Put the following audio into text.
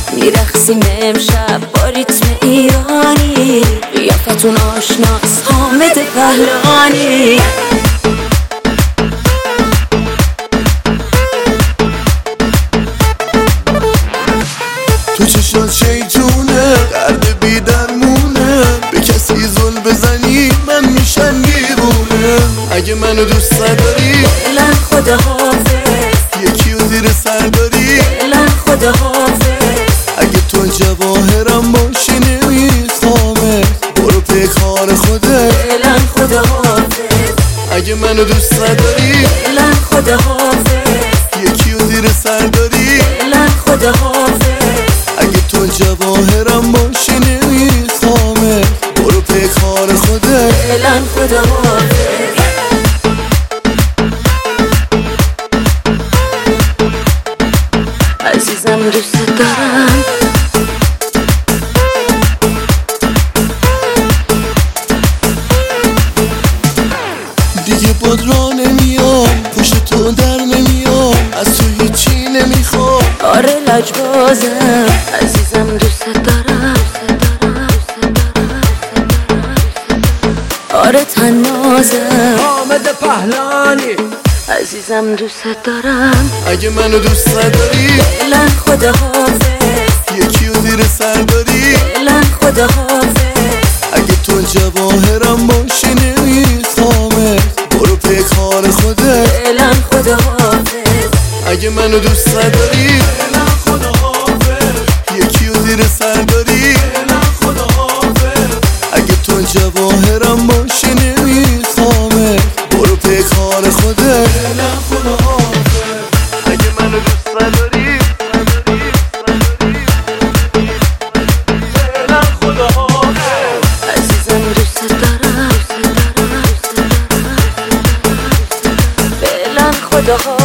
میرقصیم امشب با ریتم ایرانی، قیافتون آشناس حامد پهلوانی. تو چشات شیطونه قلب بی درمونه، به کسی زل بزنی من میشم دیوونه. اگه منو دوست داری فعلا خداحافظ، یکی و زیر سر داری فعلا خداحافظ. اگه تو جواهرم باشی نمیخوامت، برو پی کار خودت فعلا خداحافظ، اگه منو دوست داری فعلا خداحافظ، یکی و زیر سر داری فعلا خداحافظ. اگه تو جواهرم باشی نمیخوامت، برو پی کار خودت فعلا خداحافظ. عزیزم دوست دارم، دیگه باد را نمیام، پشت تو در نمیام، از تو هیچی نمیخوام. آره لجبازم، عزیزم دوست دارم، آره تنازم، حامد پهلوانی. عزیزم دوست دارم. اگه منو دوست داری فعلا خداحافظ، یکی و زیر سر داری فعلا خداحافظ. اگه تو جواهرم باشی نمیخوامت، برو پی کار خودت فعلا خداحافظ، اگه منو دوست داری فعلا خداحافظ، یکی و زیر سر داری فعلا خداحافظ. اگه تو جواهرم باشی نمیخوامت، برو پی کار خودت فعلا خداحافظ، اگه منو دوست داری فعلا خداحافظ. عزیزم دوست دارم، فعلا خداحافظ.